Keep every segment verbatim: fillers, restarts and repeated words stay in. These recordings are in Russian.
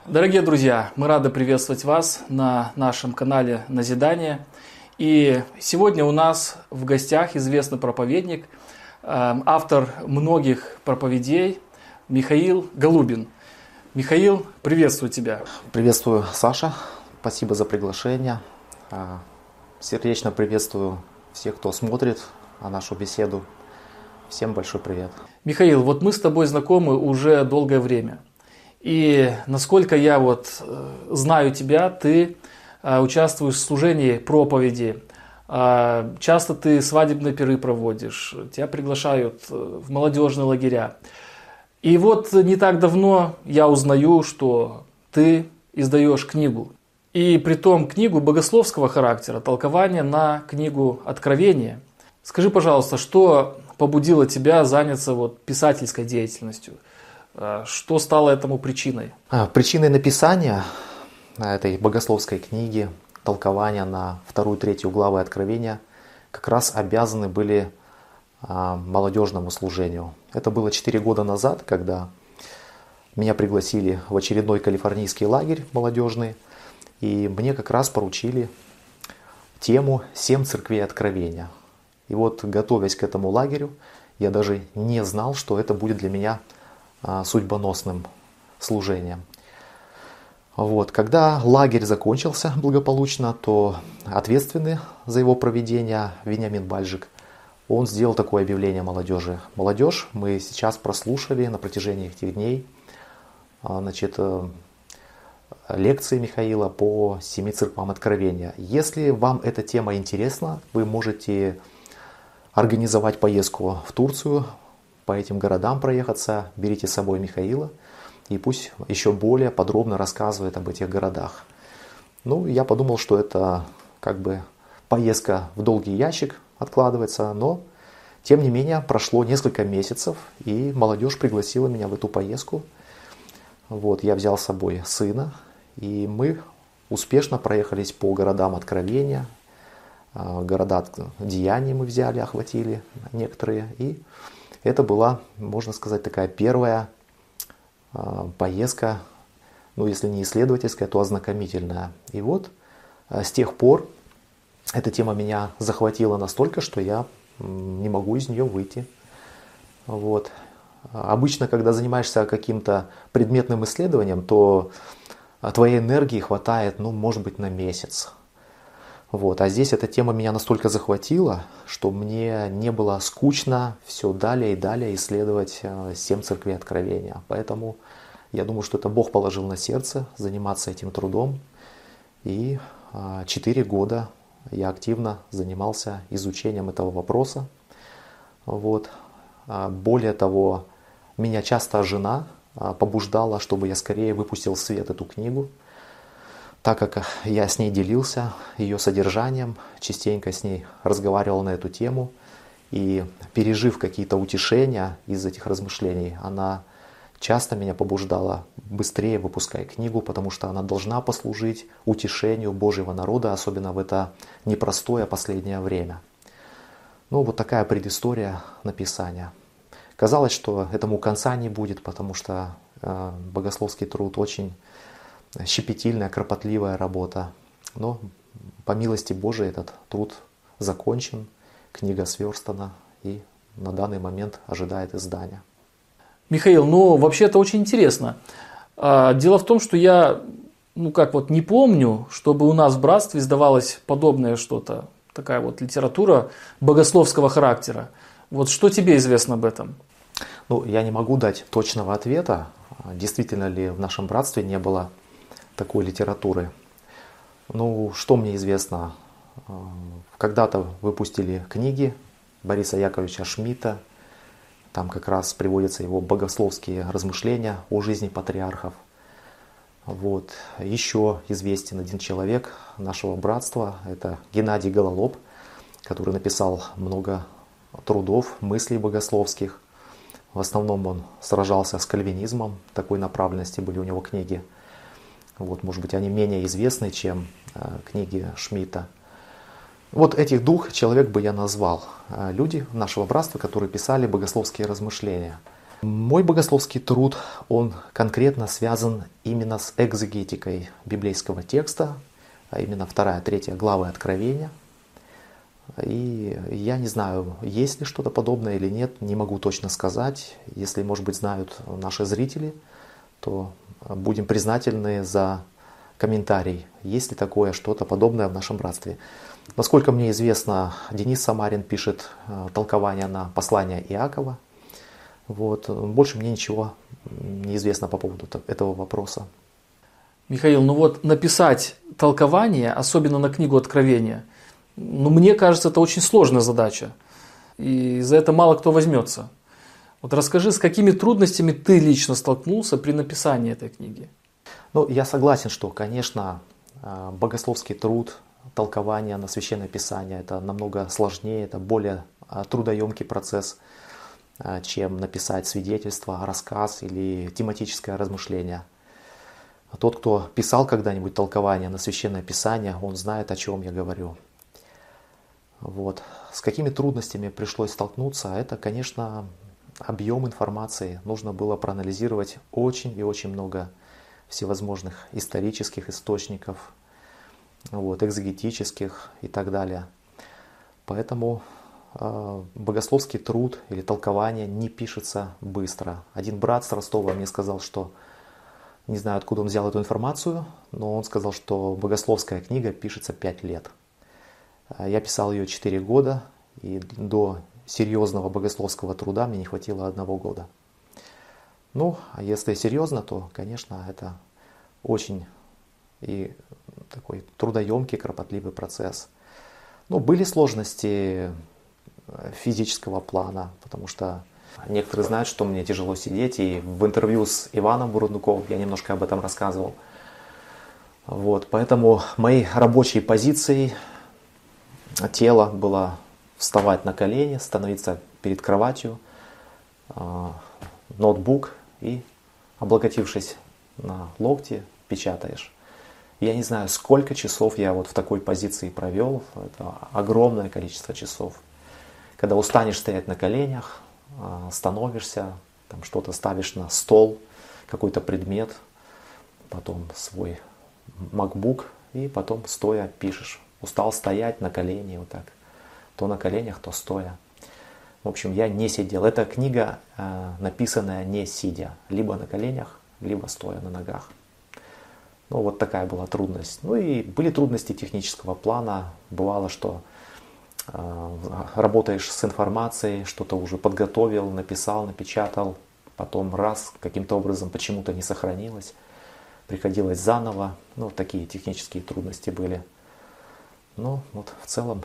Дорогие друзья, мы рады приветствовать вас на нашем канале Назидание. И сегодня у нас в гостях известный проповедник, автор многих проповедей Михаил Голубин. Михаил, приветствую тебя. Приветствую, Саша. Спасибо за приглашение. Сердечно приветствую всех, кто смотрит нашу беседу. Всем большой привет. Михаил, вот мы с тобой знакомы уже долгое время. И насколько я вот знаю тебя, ты участвуешь в служении проповеди. Часто ты свадебные пиры проводишь, тебя приглашают в молодежные лагеря. И вот не так давно я узнаю, что ты издаешь книгу. И притом книгу богословского характера, толкование на книгу Откровения. Скажи, пожалуйста, что побудило тебя заняться вот писательской деятельностью? Что стало этому причиной? Причиной написания этой богословской книги, толкования на вторую, третью главы Откровения, как раз обязаны были молодежному служению. Это было четыре года назад, когда меня пригласили в очередной калифорнийский лагерь молодежный, и мне как раз поручили тему «Семь церквей Откровения». И вот, готовясь к этому лагерю, я даже не знал, что это будет для меня судьбоносным служением. Вот. Когда лагерь закончился благополучно, то ответственный за его проведение Вениамин Бальжик, он сделал такое объявление молодежи. Молодежь, мы сейчас прослушали на протяжении этих дней значит, лекции Михаила по семи церквам Откровения. Если вам эта тема интересна, вы можете организовать поездку в Турцию, по этим городам проехаться, берите с собой Михаила, и пусть еще более подробно рассказывает об этих городах. Ну, я подумал, что это как бы поездка в долгий ящик откладывается, но тем не менее прошло несколько месяцев, и молодежь пригласила меня в эту поездку. Вот, я взял с собой сына, и мы успешно проехались по городам Откровения, города Деяний мы взяли, охватили некоторые, и это была, можно сказать, такая первая э, поездка, ну если не исследовательская, то ознакомительная. И вот э, с тех пор эта тема меня захватила настолько, что я не могу из нее выйти. Вот. Обычно, когда занимаешься каким-то предметным исследованием, то твоей энергии хватает, ну, может быть, на месяц. Вот. А здесь эта тема меня настолько захватила, что мне не было скучно все далее и далее исследовать семь церквей Откровения. Поэтому я думаю, что это Бог положил на сердце заниматься этим трудом. И четыре года я активно занимался изучением этого вопроса. Вот. Более того, меня часто жена побуждала, чтобы я скорее выпустил в свет эту книгу, так как я с ней делился ее содержанием, частенько с ней разговаривал на эту тему, и пережив какие-то утешения из этих размышлений, она часто меня побуждала: быстрее выпускай книгу, потому что она должна послужить утешению Божьего народа, особенно в это непростое последнее время. Ну, вот такая предыстория написания. Казалось, что этому конца не будет, потому что э, богословский труд очень щепетильная, кропотливая работа. Но по милости Божией этот труд закончен, книга сверстана и на данный момент ожидает издания. Михаил, ну вообще это очень интересно. Дело в том, что я, ну как вот не помню, чтобы у нас в братстве издавалось подобное что-то, такая вот литература богословского характера. Вот что тебе известно об этом? Ну, я не могу дать точного ответа, действительно ли в нашем братстве не было такой литературы. Ну, что мне известно, когда-то выпустили книги Бориса Яковлевича Шмидта, там как раз приводятся его богословские размышления о жизни патриархов. Вот. Еще известен один человек нашего братства, это Геннадий Гололоб, который написал много трудов, мыслей богословских. В основном он сражался с кальвинизмом, такой направленности были у него книги. Вот, может быть, они менее известны, чем э, книги Шмидта. Вот этих двух человек бы я назвал. Люди нашего братства, которые писали богословские размышления. Мой богословский труд, он конкретно связан именно с экзегетикой библейского текста, а именно вторая, третья главы Откровения. И я не знаю, есть ли что-то подобное или нет, не могу точно сказать. Если, может быть, знают наши зрители, то будем признательны за комментарий, есть ли такое что-то подобное в нашем братстве. Насколько мне известно, Денис Самарин пишет толкование на послание Иакова. Вот. Больше мне ничего не известно по поводу этого вопроса. Михаил, ну вот написать толкование, особенно на книгу Откровения, ну мне кажется, это очень сложная задача. И за это мало кто возьмется. Вот расскажи, с какими трудностями ты лично столкнулся при написании этой книги? Ну, я согласен, что, конечно, богословский труд, толкование на Священное Писание, это намного сложнее, это более трудоемкий процесс, чем написать свидетельство, рассказ или тематическое размышление. Тот, кто писал когда-нибудь толкование на Священное Писание, он знает, о чем я говорю. Вот. С какими трудностями пришлось столкнуться, это, конечно, объем информации. Нужно было проанализировать очень и очень много всевозможных исторических источников, вот, экзегетических и так далее. Поэтому э, богословский труд или толкование не пишется быстро. Один брат с Ростова мне сказал, что не знаю, откуда он взял эту информацию, но он сказал, что богословская книга пишется пять лет. Я писал ее четыре года, и до серьезного богословского труда мне не хватило одного года. Ну, а если серьезно, то, конечно, это очень и такой трудоемкий, кропотливый процесс. Ну, были сложности физического плана, потому что некоторые знают, что мне тяжело сидеть, и в интервью с Иваном Бурдуковым я немножко об этом рассказывал. Вот, поэтому моей рабочей позицией тела было вставать на колени, становиться перед кроватью, э, ноутбук и, облокотившись на локти, печатаешь. Я не знаю, сколько часов я вот в такой позиции провел, это огромное количество часов. Когда устанешь стоять на коленях, э, становишься, там что-то ставишь на стол, какой-то предмет, потом свой MacBook и потом стоя пишешь. Устал стоять на колени вот так. То на коленях, то стоя. В общем, я не сидел. Эта книга э, написанная не сидя. Либо на коленях, либо стоя на ногах. Ну, вот такая была трудность. Ну и были трудности технического плана. Бывало, что э, работаешь с информацией, что-то уже подготовил, написал, напечатал. Потом раз, каким-то образом почему-то не сохранилось. Приходилось заново. Ну, такие технические трудности были. Но вот в целом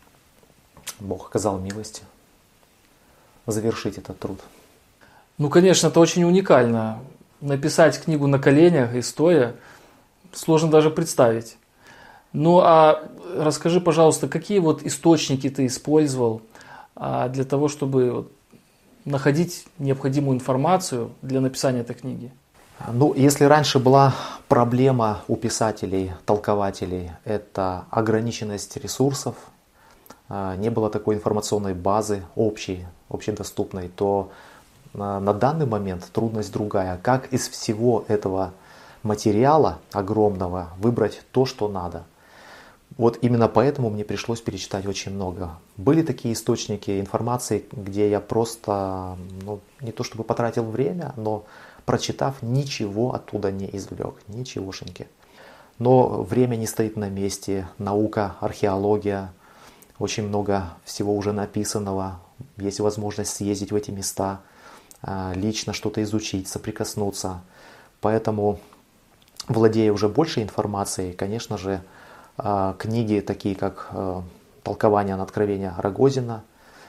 Бог оказал милость завершить этот труд. Ну, конечно, это очень уникально. Написать книгу на коленях и стоя сложно даже представить. Ну, а расскажи, пожалуйста, какие вот источники ты использовал для того, чтобы находить необходимую информацию для написания этой книги? Ну, если раньше была проблема у писателей, толкователей, это ограниченность ресурсов, не было такой информационной базы общей, общедоступной, то на данный момент трудность другая. Как из всего этого материала огромного выбрать то, что надо? Вот именно поэтому мне пришлось перечитать очень много. Были такие источники информации, где я просто, ну, не то чтобы потратил время, но прочитав, ничего оттуда не извлек, ничегошеньки. Но время не стоит на месте, наука, археология, очень много всего уже написанного, есть возможность съездить в эти места, лично что-то изучить, соприкоснуться. Поэтому, владея уже большей информацией, конечно же, книги такие как «Толкование на Откровение» Рогозина,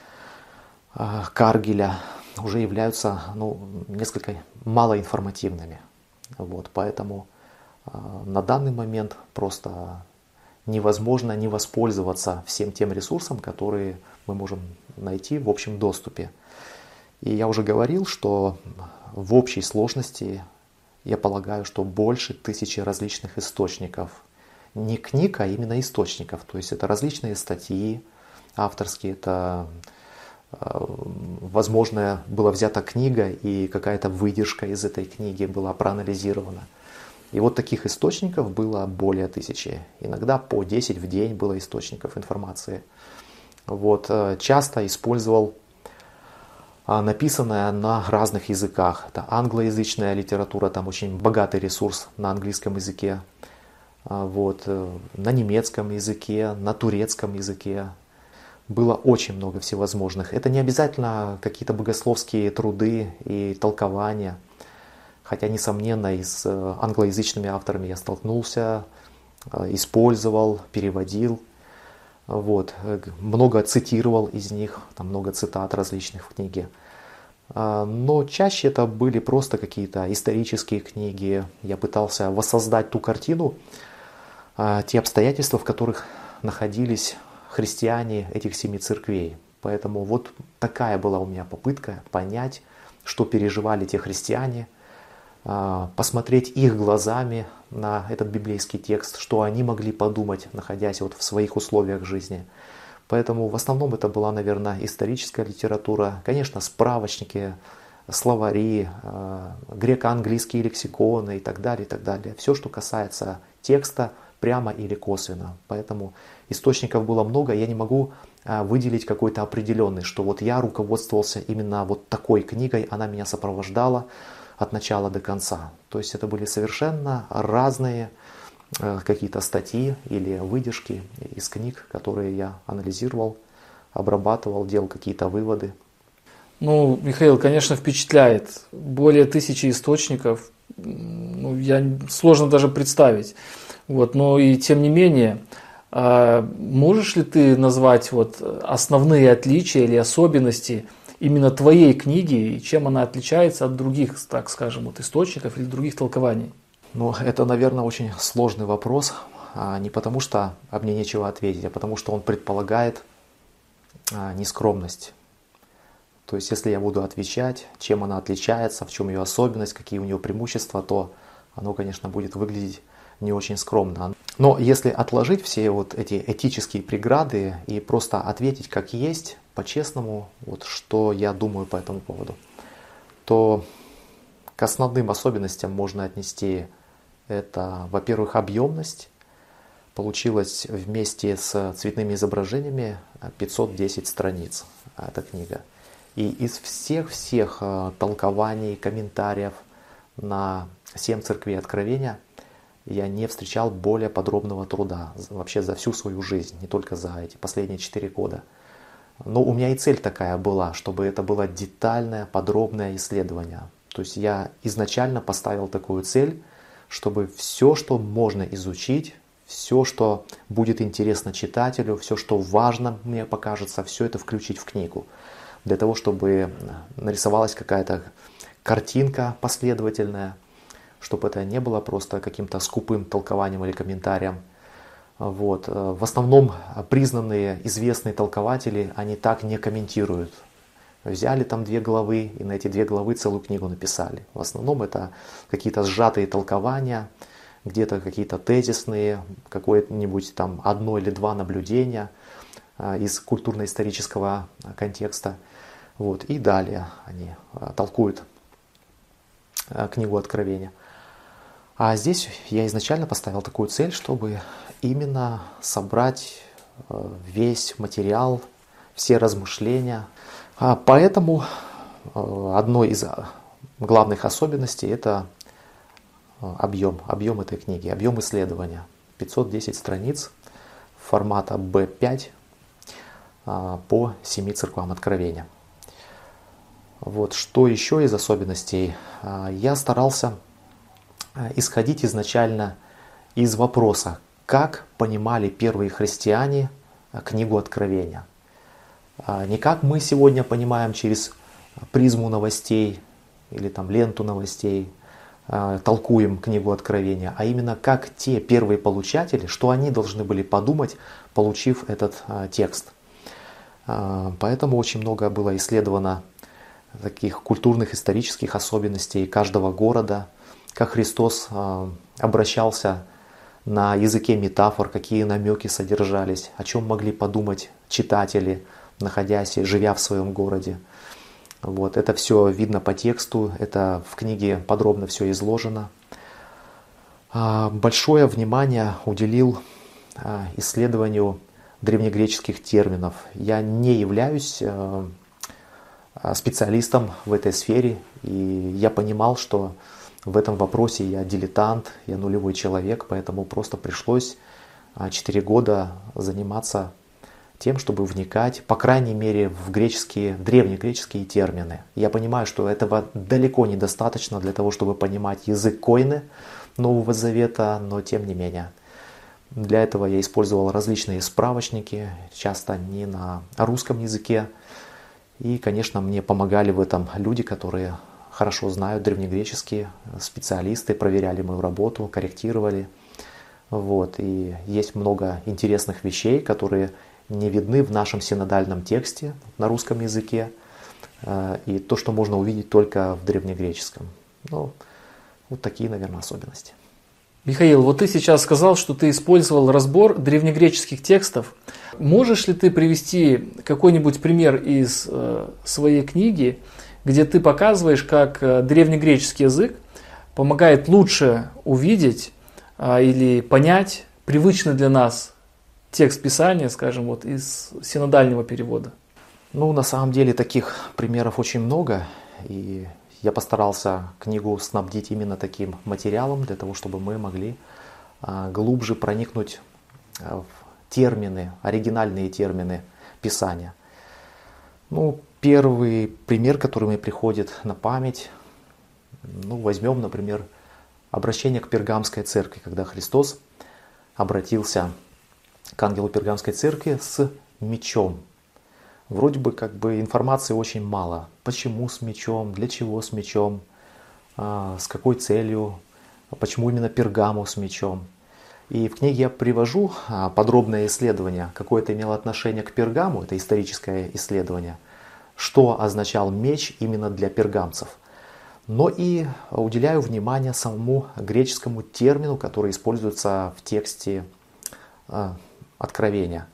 Каргеля, уже являются, ну, несколько малоинформативными. Вот, поэтому э, на данный момент просто невозможно не воспользоваться всем тем ресурсом, которые мы можем найти в общем доступе. И я уже говорил, что в общей сложности я полагаю, что больше тысячи различных источников. Не книг, а именно источников. То есть это различные статьи авторские, это возможно, была взята книга и какая-то выдержка из этой книги была проанализирована. И вот таких источников было более тысячи. Иногда по десять в день было источников информации. Вот, часто использовал написанное на разных языках. Это англоязычная литература, там очень богатый ресурс на английском языке. Вот, на немецком языке, на турецком языке. Было очень много всевозможных. Это не обязательно какие-то богословские труды и толкования. Хотя, несомненно, и с англоязычными авторами я столкнулся, использовал, переводил. Вот. Много цитировал из них, там много цитат различных в книге. Но чаще это были просто какие-то исторические книги. Я пытался воссоздать ту картину, те обстоятельства, в которых находились христиане этих семи церквей. Поэтому вот такая была у меня попытка понять, что переживали те христиане, посмотреть их глазами на этот библейский текст, что они могли подумать, находясь вот в своих условиях жизни. Поэтому в основном это была, наверное, историческая литература, конечно, справочники, словари, греко-английские лексиконы и так далее, и так далее. Все, что касается текста, прямо или косвенно. Поэтому источников было много, я не могу выделить какой-то определенный, что вот я руководствовался именно вот такой книгой, она меня сопровождала от начала до конца. То есть это были совершенно разные какие-то статьи или выдержки из книг, которые я анализировал, обрабатывал, делал какие-то выводы. Ну, Михаил, конечно, впечатляет. Более тысячи источников, ну, я, сложно даже представить. Вот, но и тем не менее, можешь ли ты назвать вот основные отличия или особенности именно твоей книги и чем она отличается от других, так скажем, вот источников или других толкований? Ну, это, наверное, очень сложный вопрос, не потому что об мне нечего ответить, а потому что он предполагает нескромность. То есть, если я буду отвечать, чем она отличается, в чем ее особенность, какие у нее преимущества, то оно, конечно, будет выглядеть не очень скромно. Но если отложить все вот эти этические преграды и просто ответить как есть, по-честному, вот что я думаю по этому поводу, то к основным особенностям можно отнести это, во-первых, объемность. Получилось вместе с цветными изображениями пятьсот десять страниц эта книга. И из всех-всех толкований, комментариев на семь церквей Откровения я не встречал более подробного труда вообще за всю свою жизнь, не только за эти последние четыре года. Но у меня и цель такая была, чтобы это было детальное, подробное исследование. То есть я изначально поставил такую цель, чтобы все, что можно изучить, все, что будет интересно читателю, все, что важно мне покажется, все это включить в книгу. Для того, чтобы нарисовалась какая-то картинка последовательная, чтобы это не было просто каким-то скупым толкованием или комментарием. Вот. В основном признанные известные толкователи, они так не комментируют. Взяли там две главы и на эти две главы целую книгу написали. В основном это какие-то сжатые толкования, где-то какие-то тезисные, какое-нибудь там одно или два наблюдения из культурно-исторического контекста. Вот. И далее они толкуют книгу Откровения. А здесь я изначально поставил такую цель, чтобы именно собрать весь материал, все размышления. Поэтому одной из главных особенностей это объем, объем этой книги, объем исследования. пятьсот десять страниц формата бэ пять по семи церквам Откровения. Вот. Что еще из особенностей? Я старался исходить изначально из вопроса, как понимали первые христиане книгу Откровения. Не как мы сегодня понимаем через призму новостей или там ленту новостей, толкуем книгу Откровения, а именно как те первые получатели, что они должны были подумать, получив этот текст. Поэтому очень много было исследовано таких культурных, исторических особенностей каждого города, как Христос обращался на языке метафор, какие намеки содержались, о чем могли подумать читатели, находясь и живя в своем городе. Вот. Это все видно по тексту, это в книге подробно все изложено. Большое внимание уделил исследованию древнегреческих терминов. Я не являюсь специалистом в этой сфере, и я понимал, что в этом вопросе я дилетант, я нулевой человек, поэтому просто пришлось четыре года заниматься тем, чтобы вникать, по крайней мере, в греческие, древнегреческие термины. Я понимаю, что этого далеко недостаточно для того, чтобы понимать язык койны Нового Завета, но тем не менее. Для этого я использовал различные справочники, часто не на русском языке. И, конечно, мне помогали в этом люди, которые хорошо знают древнегреческие, специалисты, проверяли мою работу, корректировали. Вот. И есть много интересных вещей, которые не видны в нашем синодальном тексте на русском языке. И то, что можно увидеть только в древнегреческом. Ну, вот такие, наверное, особенности. Михаил, вот ты сейчас сказал, что ты использовал разбор древнегреческих текстов. Можешь ли ты привести какой-нибудь пример из э, своей книги, где ты показываешь, как э, древнегреческий язык помогает лучше увидеть э, или понять привычный для нас текст Писания, скажем, вот из синодального перевода? Ну, на самом деле таких примеров очень много, и я постарался книгу снабдить именно таким материалом, для того, чтобы мы могли а, глубже проникнуть в термины, оригинальные термины Писания. Ну, первый пример, который мне приходит на память, ну, возьмем, например, обращение к Пергамской церкви, когда Христос обратился к ангелу Пергамской церкви с мечом. Вроде бы как бы информации очень мало. Почему с мечом, для чего с мечом, а, с какой целью, почему именно Пергаму с мечом. И в книге я привожу а, подробное исследование, какое это имело отношение к Пергаму, это историческое исследование, что означал меч именно для пергамцев. Но и уделяю внимание самому греческому термину, который используется в тексте а, Откровения.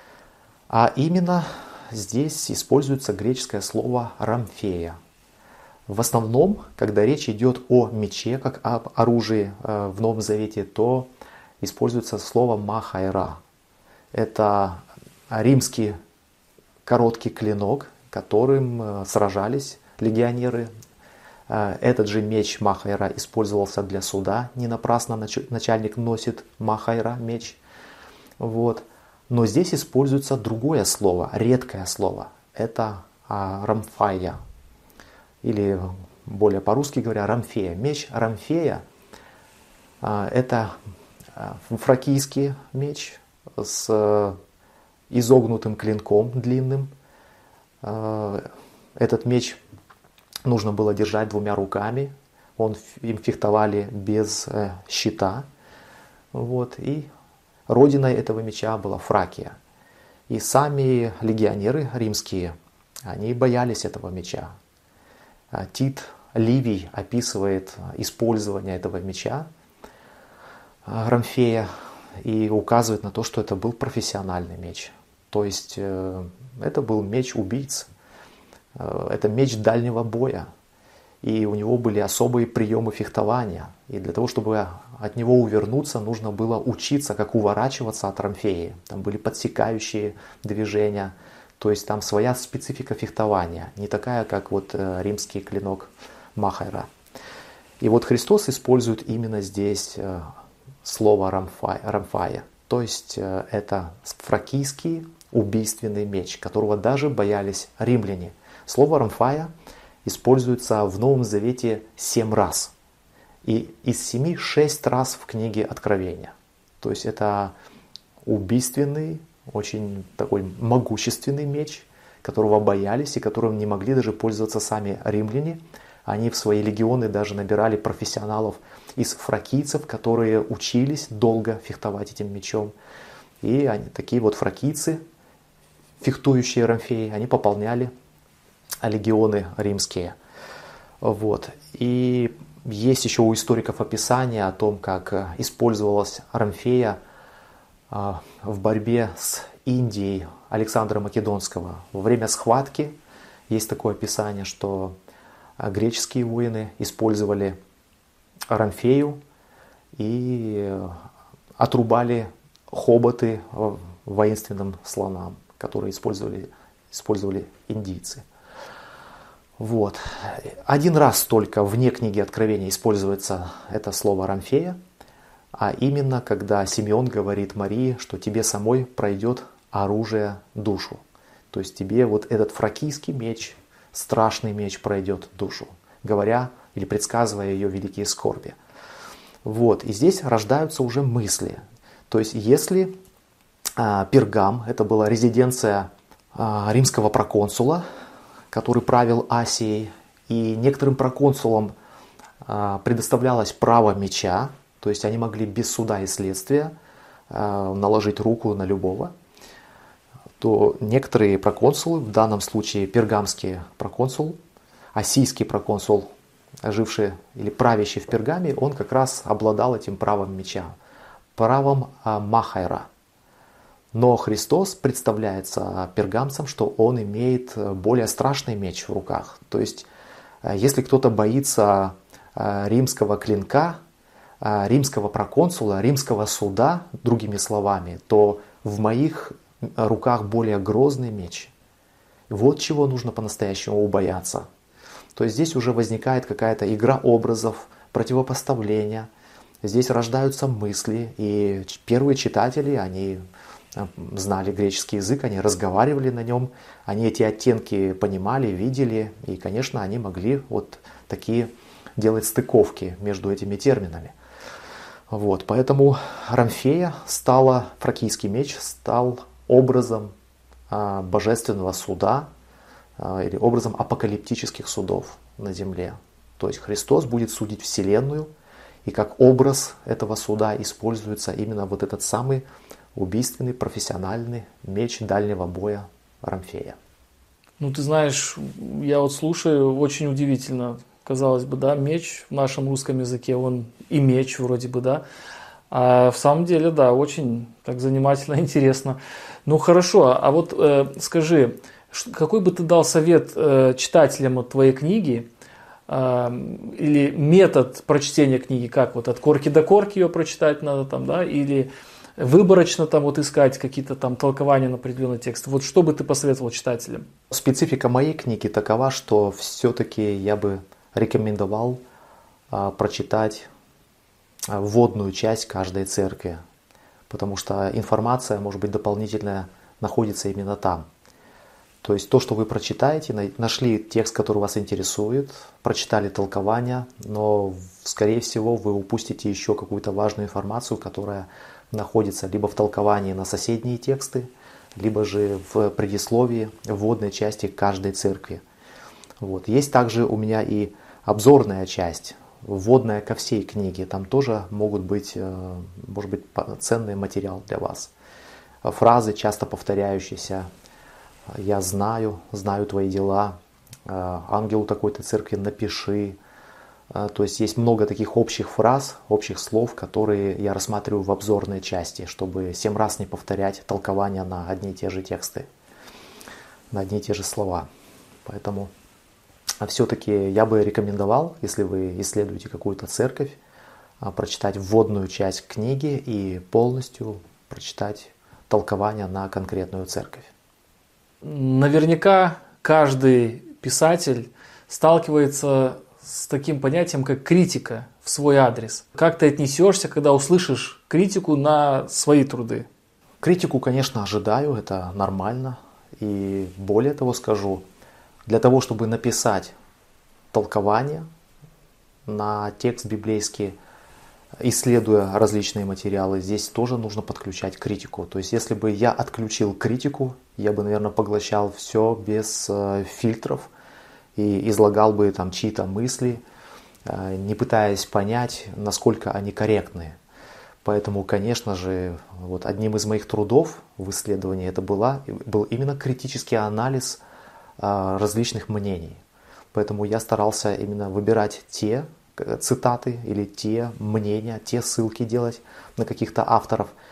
А именно здесь используется греческое слово «рамфея». В основном, когда речь идет о мече, как об оружии в Новом Завете, то используется слово «махайра». Это римский короткий клинок, которым сражались легионеры. Этот же меч махайра использовался для суда. Не напрасно начальник носит махайра, меч. Вот. Но здесь используется другое слово, редкое слово. Это а, рамфая. Или более по-русски говоря, рамфея. Меч рамфея а, это а, фракийский меч с а, изогнутым клинком длинным. А, этот меч нужно было держать двумя руками. Он, им фехтовали без а, щита. Вот, и родиной этого меча была Фракия. И сами легионеры римские, они боялись этого меча. Тит Ливий описывает использование этого меча, рамфея, и указывает на то, что это был профессиональный меч. То есть это был меч убийц, это меч дальнего боя. И у него были особые приемы фехтования. И для того, чтобы от него увернуться, нужно было учиться, как уворачиваться от рамфеи. Там были подсекающие движения. То есть там своя специфика фехтования. Не такая, как вот римский клинок махайра. И вот Христос использует именно здесь слово рамфая. То есть это фракийский убийственный меч, которого даже боялись римляне. Слово рамфая используется в Новом Завете семь раз. И из семи шесть раз в книге Откровения. То есть это убийственный, очень такой могущественный меч, которого боялись и которым не могли даже пользоваться сами римляне. Они в свои легионы даже набирали профессионалов из фракийцев, которые учились долго фехтовать этим мечом. И они, такие вот фракийцы, фехтующие рамфеи, они пополняли легионы римские. Вот. И есть еще у историков описание о том, как использовалась рамфея в борьбе с Индией Александра Македонского. Во время схватки есть такое описание, что греческие воины использовали рамфею и отрубали хоботы воинственным слонам, которые использовали, использовали индийцы. Вот. Один раз только вне книги Откровения используется это слово рамфея, а именно когда Симеон говорит Марии, что тебе самой пройдет оружие душу. То есть тебе вот этот фракийский меч, страшный меч пройдет душу, говоря или предсказывая ее великие скорби. Вот. И здесь рождаются уже мысли. То есть если а, Пергам, это была резиденция а, римского проконсула, который правил Асией, и некоторым проконсулам а, предоставлялось право меча, то есть они могли без суда и следствия а, наложить руку на любого, то некоторые проконсулы, в данном случае пергамский проконсул, ассийский проконсул, живший или правящий в Пергаме, он как раз обладал этим правом меча, правом а, махайра. Но Христос представляется пергамцам, что он имеет более страшный меч в руках. То есть, если кто-то боится римского клинка, римского проконсула, римского суда, другими словами, то в моих руках более грозный меч. Вот чего нужно по-настоящему бояться. То есть здесь уже возникает какая-то игра образов, противопоставления. Здесь рождаются мысли, и первые читатели, они знали греческий язык, они разговаривали на нем, они эти оттенки понимали, видели, и, конечно, они могли вот такие делать стыковки между этими терминами. Вот, поэтому рамфея стала, фракийский меч стал образом а, божественного суда а, или образом апокалиптических судов на земле. То есть Христос будет судить вселенную, и как образ этого суда используется именно вот этот самый убийственный профессиональный меч дальнего боя рамфея. Ну, ты знаешь, я вот слушаю, очень удивительно. Казалось бы, да, меч в нашем русском языке, он и меч вроде бы, да. А в самом деле, да, очень так занимательно, интересно. Ну, хорошо, а вот э, скажи, какой бы ты дал совет э, читателям от твоей книги, э, или метод прочтения книги, как вот от корки до корки ее прочитать надо там, да, или выборочно там вот искать какие-то там толкования на определенный текст. Вот что бы ты посоветовал читателям? Специфика моей книги такова, что все-таки я бы рекомендовал а, прочитать а, вводную часть каждой церкви, потому что информация, может быть, дополнительная находится именно там. То есть то, что вы прочитаете, нашли текст, который вас интересует, прочитали толкование, но, скорее всего, вы упустите еще какую-то важную информацию, которая находится либо в толковании на соседние тексты, либо же в предисловии вводной части каждой церкви. Вот. Есть также у меня и обзорная часть, вводная ко всей книге. Там тоже могут быть, может быть, ценный материал для вас. Фразы, часто повторяющиеся. «Я знаю, знаю твои дела», «Ангелу такой-то церкви напиши». То есть есть много таких общих фраз, общих слов, которые я рассматриваю в обзорной части, чтобы семь раз не повторять толкования на одни и те же тексты, на одни и те же слова. Поэтому все-таки я бы рекомендовал, если вы исследуете какую-то церковь, прочитать вводную часть книги и полностью прочитать толкование на конкретную церковь. Наверняка каждый писатель сталкивается с таким понятием, как критика в свой адрес. Как ты отнесешься, когда услышишь критику на свои труды? Критику, конечно, ожидаю, это нормально. И более того скажу, для того, чтобы написать толкование на текст библейский, исследуя различные материалы, здесь тоже нужно подключать критику. То есть, если бы я отключил критику, я бы, наверное, поглощал все без э, фильтров и излагал бы там чьи-то мысли, э, не пытаясь понять, насколько они корректны. Поэтому, конечно же, вот одним из моих трудов в исследовании это была, был именно критический анализ э, различных мнений. Поэтому я старался именно выбирать те цитаты или те мнения, те ссылки делать на каких-то авторов,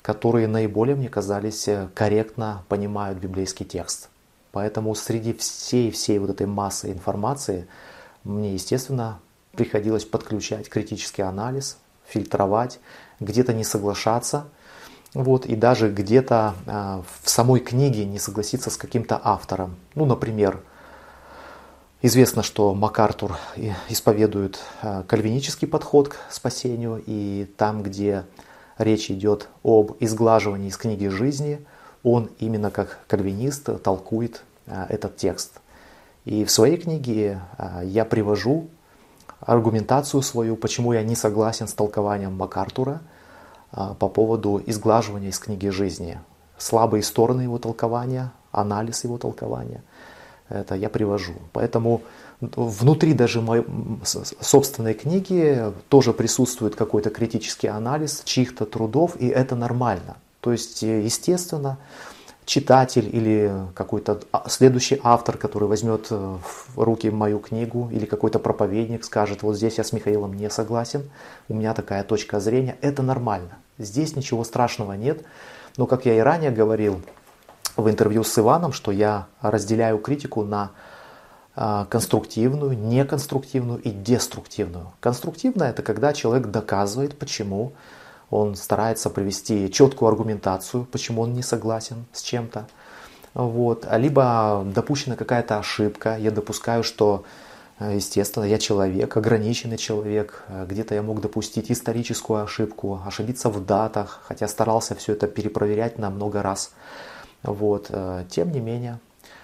которые наиболее, мне казались, корректно понимают библейский текст. Поэтому среди всей-всей вот этой массы информации мне, естественно, приходилось подключать критический анализ, фильтровать, где-то не соглашаться, вот, и даже где-то э, в самой книге не согласиться с каким-то автором. Ну, например, известно, что МакАртур исповедует э, кальвинический подход к спасению, и там, где речь идет об изглаживании из книги жизни, он именно как кальвинист толкует э, этот текст. И в своей книге э, я привожу аргументацию свою, почему я не согласен с толкованием МакАртура э, по поводу изглаживания из книги жизни. Слабые стороны его толкования, анализ его толкования, это я привожу. Поэтому внутри даже моей собственной книги тоже присутствует какой-то критический анализ чьих-то трудов, и это нормально. То есть, естественно, читатель или какой-то следующий автор, который возьмет в руки мою книгу, или какой-то проповедник скажет: вот здесь я с Михаилом не согласен, у меня такая точка зрения, это нормально. Здесь ничего страшного нет. Но, как я и ранее говорил в интервью с Иваном, что я разделяю критику на конструктивную, неконструктивную и деструктивную. Конструктивная — это когда человек доказывает, почему он старается привести четкую аргументацию, почему он не согласен с чем-то. Вот. Либо допущена какая-то ошибка, я допускаю, что, естественно, я человек, ограниченный человек, где-то я мог допустить историческую ошибку, ошибиться в датах, хотя старался все это перепроверять на много раз. Вот. Тем не менее,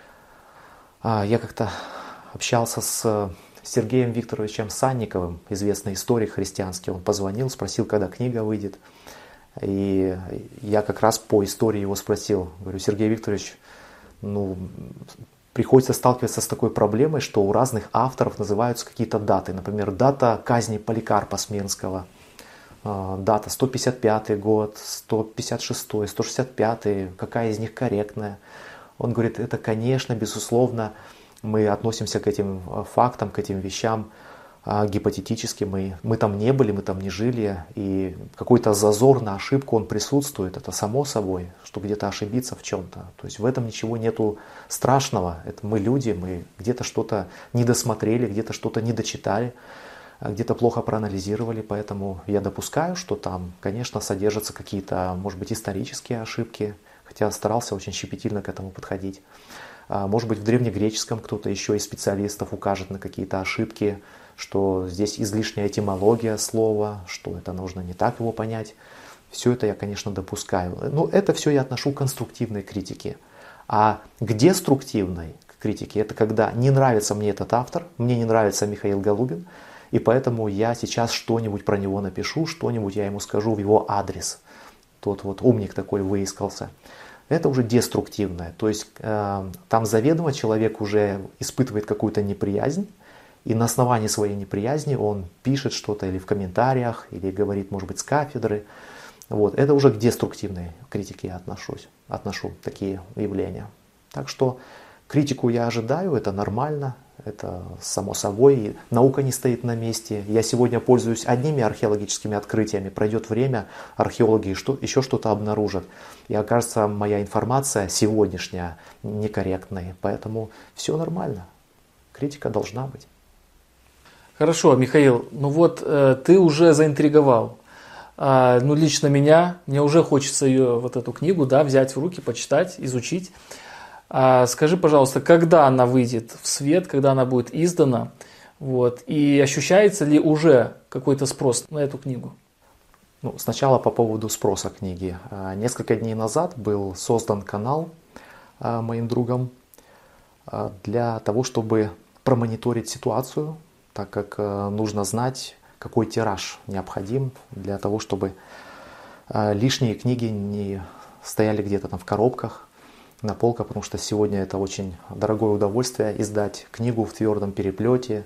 я как-то общался с Сергеем Викторовичем Санниковым, известный историк христианский. Он позвонил, спросил, когда книга выйдет. И я как раз по истории его спросил. Говорю: Сергей Викторович, ну, приходится сталкиваться с такой проблемой, что у разных авторов называются какие-то даты. Например, дата казни Поликарпа Смирнского. Дата сто пятьдесят пятый год, сто пятьдесят шестой, сто шестьдесят пятый. Какая из них корректная? Он говорит: это, конечно, безусловно, мы относимся к этим фактам, к этим вещам а, гипотетически. Мы, мы там не были, мы там не жили. И какой-то зазор на ошибку, он присутствует. Это само собой, что где-то ошибиться в чем-то. То есть в этом ничего нету страшного. Это мы люди, мы где-то что-то недосмотрели, где-то что-то недочитали, где-то плохо проанализировали. Поэтому я допускаю, что там, конечно, содержатся какие-то, может быть, исторические ошибки. Хотя старался очень щепетильно к этому подходить. Может быть, в древнегреческом кто-то еще из специалистов укажет на какие-то ошибки, что здесь излишняя этимология слова, что это нужно не так его понять. Все это я, конечно, допускаю. Но это все я отношу к конструктивной критике. А к деструктивной критике — это когда не нравится мне этот автор, мне не нравится Михаил Голубин, и поэтому я сейчас что-нибудь про него напишу, что-нибудь я ему скажу в его адрес. Тот вот умник такой выискался. Это уже деструктивное. То есть э, там заведомо человек уже испытывает какую-то неприязнь, и на основании своей неприязни он пишет что-то или в комментариях, или говорит, может быть, с кафедры. Вот. Это уже к деструктивной критике я отношусь, отношу такие явления. Так что критику я ожидаю, это нормально, это само собой. И наука не стоит на месте. Я сегодня пользуюсь одними археологическими открытиями, пройдет время, археологи что, еще что-то обнаружат. И окажется моя информация сегодняшняя некорректной. Поэтому все нормально. Критика должна быть. Хорошо, Михаил, ну вот э, ты уже заинтриговал. А, ну лично меня, мне уже хочется ее, вот эту книгу, да, взять в руки, почитать, изучить. А, скажи, пожалуйста, когда она выйдет в свет, когда она будет издана, вот, и ощущается ли уже какой-то спрос на эту книгу? Ну, сначала по поводу спроса книги. Несколько дней назад был создан канал моим другом для того, чтобы промониторить ситуацию, так как нужно знать, какой тираж необходим для того, чтобы лишние книги не стояли где-то там в коробках, на полках, потому что сегодня это очень дорогое удовольствие издать книгу в твердом переплете,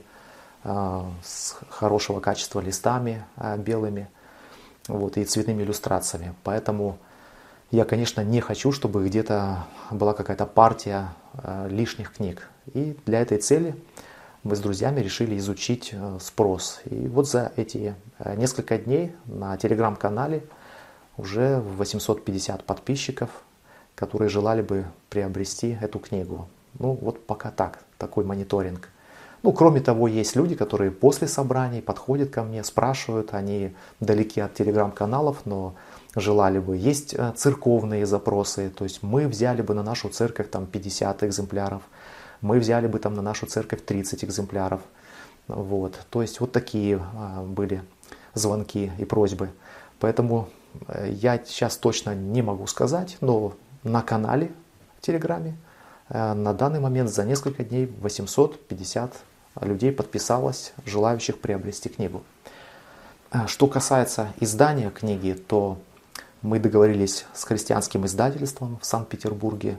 с хорошего качества листами белыми, вот, и цветными иллюстрациями. Поэтому я, конечно, не хочу, чтобы где-то была какая-то партия лишних книг. И для этой цели мы с друзьями решили изучить спрос. И вот за эти несколько дней на телеграм-канале уже восемьсот пятьдесят подписчиков, которые желали бы приобрести эту книгу. Ну вот пока так, такой мониторинг. Ну, кроме того, есть люди, которые после собраний подходят ко мне, спрашивают, они далеки от телеграм-каналов, но желали бы. Есть церковные запросы, то есть мы взяли бы на нашу церковь там пятьдесят экземпляров, мы взяли бы там на нашу церковь тридцать экземпляров. Вот. То есть вот такие были звонки и просьбы. Поэтому я сейчас точно не могу сказать, но на канале в Телеграме на данный момент за несколько дней восемьсот пятьдесят людей подписалось, желающих приобрести книгу. Что касается издания книги, то мы договорились с христианским издательством в Санкт-Петербурге.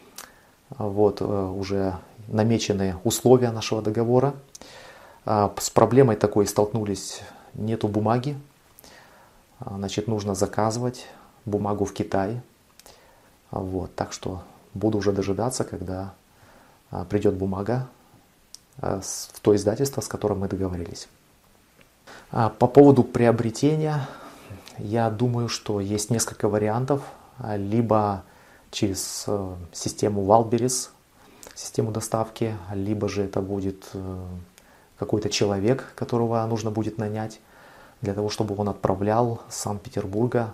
Вот уже намечены условия нашего договора. С проблемой такой столкнулись, нету бумаги. Значит, нужно заказывать бумагу в Китае. Вот, так что буду уже дожидаться, когда придет бумага в то издательство, с которым мы договорились. По поводу приобретения, я думаю, что есть несколько вариантов. Либо через систему Wildberries, систему доставки, либо же это будет какой-то человек, которого нужно будет нанять, для того, чтобы он отправлял с Санкт-Петербурга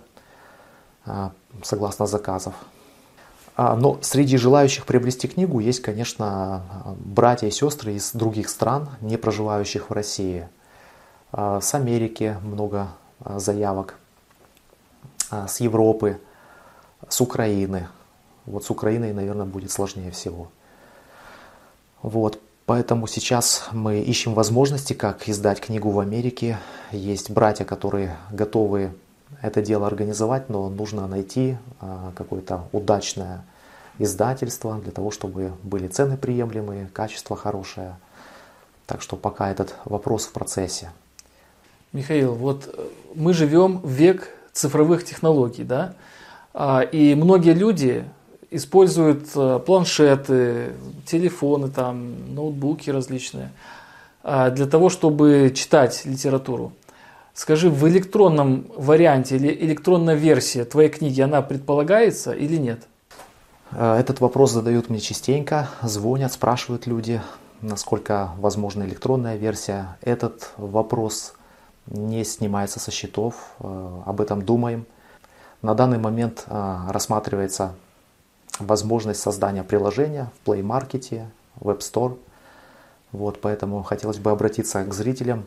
согласно заказов. Но среди желающих приобрести книгу есть, конечно, братья и сестры из других стран, не проживающих в России. С Америки много заявок, с Европы, с Украины. Вот с Украиной, наверное, будет сложнее всего. Вот, поэтому сейчас мы ищем возможности, как издать книгу в Америке. Есть братья, которые готовы это дело организовать, но нужно найти какое-то удачное издательство для того, чтобы были цены приемлемые, качество хорошее. Так что пока этот вопрос в процессе. Михаил, вот мы живем в век цифровых технологий, да? И многие люди используют планшеты, телефоны, там, ноутбуки различные для того, чтобы читать литературу. Скажи, в электронном варианте или электронная версия твоей книги, она предполагается или нет? Этот вопрос задают мне частенько, звонят, спрашивают люди, насколько возможна электронная версия. Этот вопрос не снимается со счетов, об этом думаем. На данный момент рассматривается возможность создания приложения в Play Market, в App Store. Вот, поэтому хотелось бы обратиться к зрителям.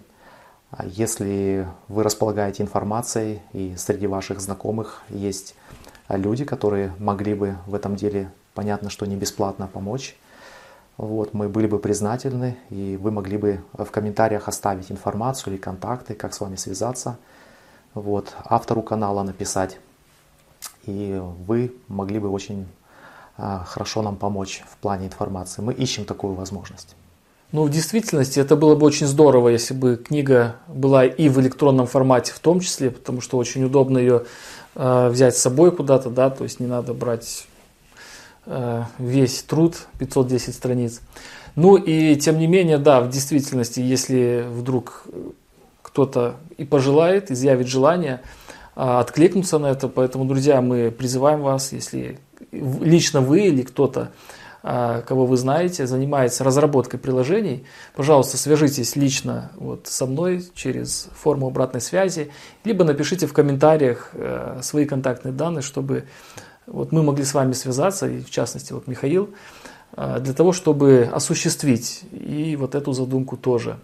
Если вы располагаете информацией и среди ваших знакомых есть люди, которые могли бы в этом деле, понятно, что не бесплатно, помочь, вот, мы были бы признательны, и вы могли бы в комментариях оставить информацию или контакты, как с вами связаться, вот, автору канала написать, и вы могли бы очень а, хорошо нам помочь в плане информации. Мы ищем такую возможность. Ну, в действительности это было бы очень здорово, если бы книга была и в электронном формате в том числе, потому что очень удобно ее э, взять с собой куда-то, да, то есть не надо брать э, весь труд, пятьсот десять страниц. Ну и тем не менее, да, в действительности, если вдруг кто-то и пожелает, изъявит желание э, откликнуться на это, поэтому, друзья, мы призываем вас, если лично вы или кто-то, кого вы знаете, занимается разработкой приложений, пожалуйста, свяжитесь лично вот со мной через форму обратной связи, либо напишите в комментариях свои контактные данные, чтобы вот мы могли с вами связаться, и в частности вот Михаил, для того, чтобы осуществить и вот эту задумку тоже.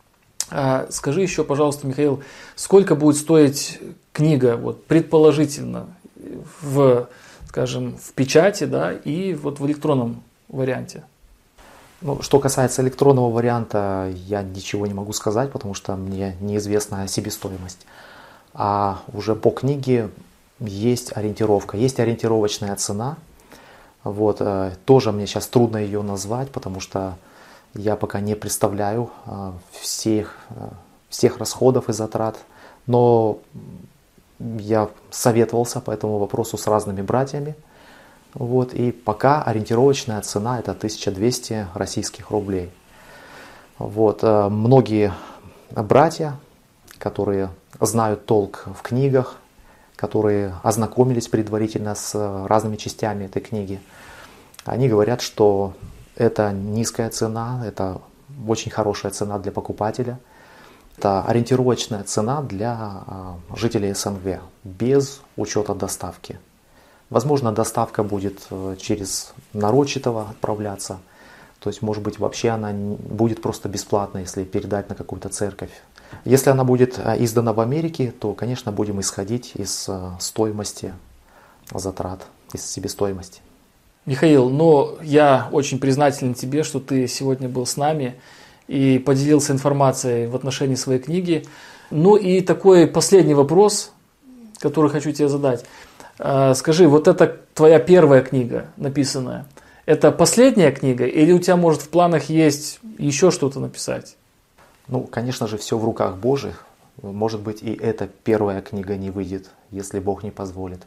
Скажи еще, пожалуйста, Михаил, сколько будет стоить книга, вот, предположительно, в, скажем, в печати, да, и вот в электронном варианте? Ну, что касается электронного варианта, я ничего не могу сказать, потому что мне неизвестна себестоимость. А уже по книге есть ориентировка, есть ориентировочная цена. Вот, тоже мне сейчас трудно ее назвать, потому что я пока не представляю всех, всех расходов и затрат. Но я советовался по этому вопросу с разными братьями. Вот, и пока ориентировочная цена это тысяча двести российских рублей. Вот, многие братья, которые знают толк в книгах, которые ознакомились предварительно с разными частями этой книги, они говорят, что это низкая цена, это очень хорошая цена для покупателя. Это ориентировочная цена для жителей СНГ, без учета доставки. Возможно, доставка будет через нарочитого отправляться. То есть, может быть, вообще она будет просто бесплатна, если передать на какую-то церковь. Если она будет издана в Америке, то, конечно, будем исходить из стоимости затрат, из себестоимости. Михаил, но я очень признателен тебе, что ты сегодня был с нами и поделился информацией в отношении своей книги. Ну и такой последний вопрос, который хочу тебе задать. Скажи, вот это твоя первая книга написанная, это последняя книга или у тебя, может, в планах есть еще что-то написать? Ну, конечно же, все в руках Божьих. Может быть, и эта первая книга не выйдет, если Бог не позволит.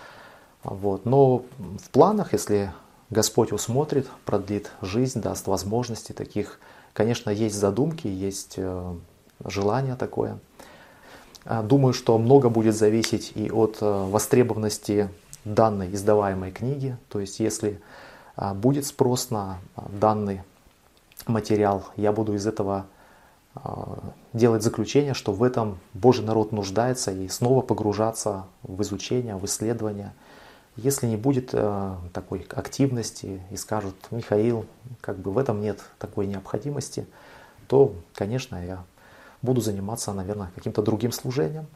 Вот. Но в планах, если Господь усмотрит, продлит жизнь, даст возможности таких, конечно, есть задумки, есть желание такое. Думаю, что много будет зависеть и от востребованности данной издаваемой книги. То есть, если будет спрос на данный материал, я буду из этого делать заключение, что в этом Божий народ нуждается, и снова погружаться в изучение, в исследование. Если не будет э, такой активности и скажут: Михаил, как бы в этом нет такой необходимости, то, конечно, я буду заниматься, наверное, каким-то другим служением.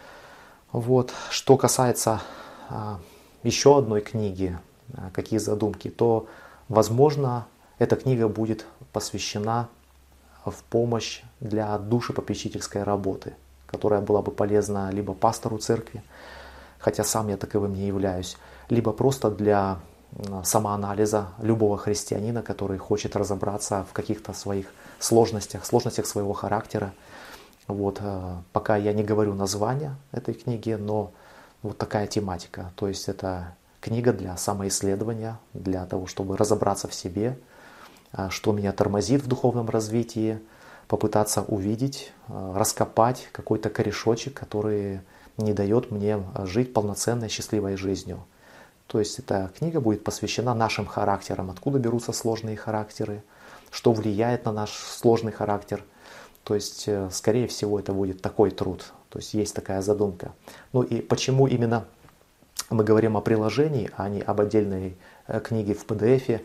Вот. Что касается э, еще одной книги, э, какие задумки, то, возможно, эта книга будет посвящена в помощь для душепопечительской работы, которая была бы полезна либо пастору церкви, хотя сам я таковым не являюсь, либо просто для самоанализа любого христианина, который хочет разобраться в каких-то своих сложностях, сложностях своего характера. Вот, пока я не говорю название этой книги, но вот такая тематика. То есть это книга для самоисследования, для того, чтобы разобраться в себе, что меня тормозит в духовном развитии, попытаться увидеть, раскопать какой-то корешочек, который не дает мне жить полноценной, счастливой жизнью. То есть эта книга будет посвящена нашим характерам, откуда берутся сложные характеры, что влияет на наш сложный характер. То есть, скорее всего, это будет такой труд. То есть есть такая задумка. Ну и почему именно мы говорим о приложении, а не об отдельной книге в пи ди эф?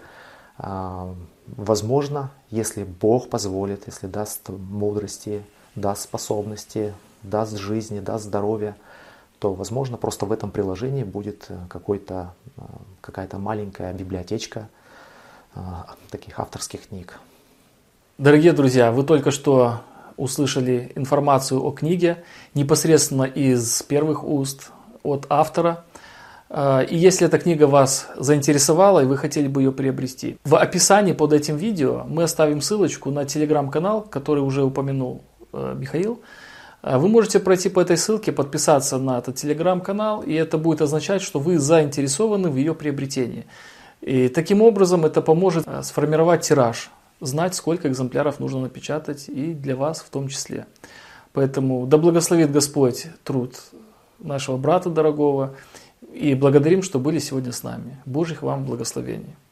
Возможно, если Бог позволит, если даст мудрости, даст способности, даст жизни, даст здоровья, то, возможно, просто в этом приложении будет какой-то, какая-то маленькая библиотечка таких авторских книг. Дорогие друзья, вы только что услышали информацию о книге непосредственно из первых уст от автора. И если эта книга вас заинтересовала и вы хотели бы ее приобрести, в описании под этим видео мы оставим ссылочку на телеграм-канал, который уже упомянул Михаил. Вы можете пройти по этой ссылке, подписаться на этот телеграм-канал, и это будет означать, что вы заинтересованы в ее приобретении. И таким образом это поможет сформировать тираж, знать, сколько экземпляров нужно напечатать, и для вас в том числе. Поэтому да благословит Господь труд нашего брата дорогого, и благодарим, что были сегодня с нами. Божьих вам благословений.